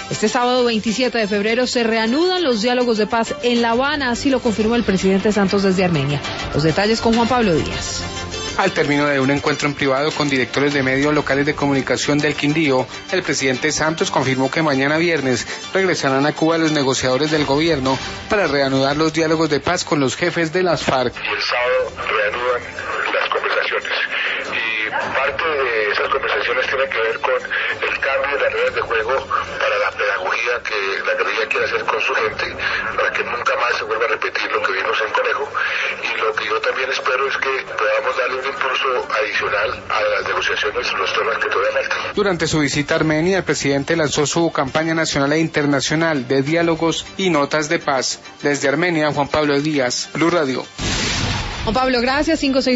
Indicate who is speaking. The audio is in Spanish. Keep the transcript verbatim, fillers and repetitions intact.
Speaker 1: Este sábado veintisiete de febrero se reanudan los diálogos de paz en La Habana, así lo confirmó el presidente Santos desde Armenia. Los detalles con Juan Pablo Díaz.
Speaker 2: Al término de un encuentro en privado con directores de medios locales de comunicación del Quindío, el presidente Santos confirmó que mañana viernes regresarán a Cuba los negociadores del gobierno para reanudar los diálogos de paz con los jefes de las FARC.
Speaker 3: Y el sábado reanudan las conversaciones. Y parte de esas conversaciones tiene que ver con el cambio de las reglas de juego para la pedagogía que la guerrilla quiere hacer con su gente, para que nunca más se vuelva a repetir lo que vimos en Conejo. Y lo que yo también espero es que podamos darle un impulso adicional a las negociaciones en los temas que todavía faltan.
Speaker 2: Durante su visita a Armenia, el presidente lanzó su campaña nacional e internacional de diálogos y notas de paz. Desde Armenia, Juan Pablo Díaz, Blue Radio.
Speaker 1: Juan Pablo, gracias. cinco seis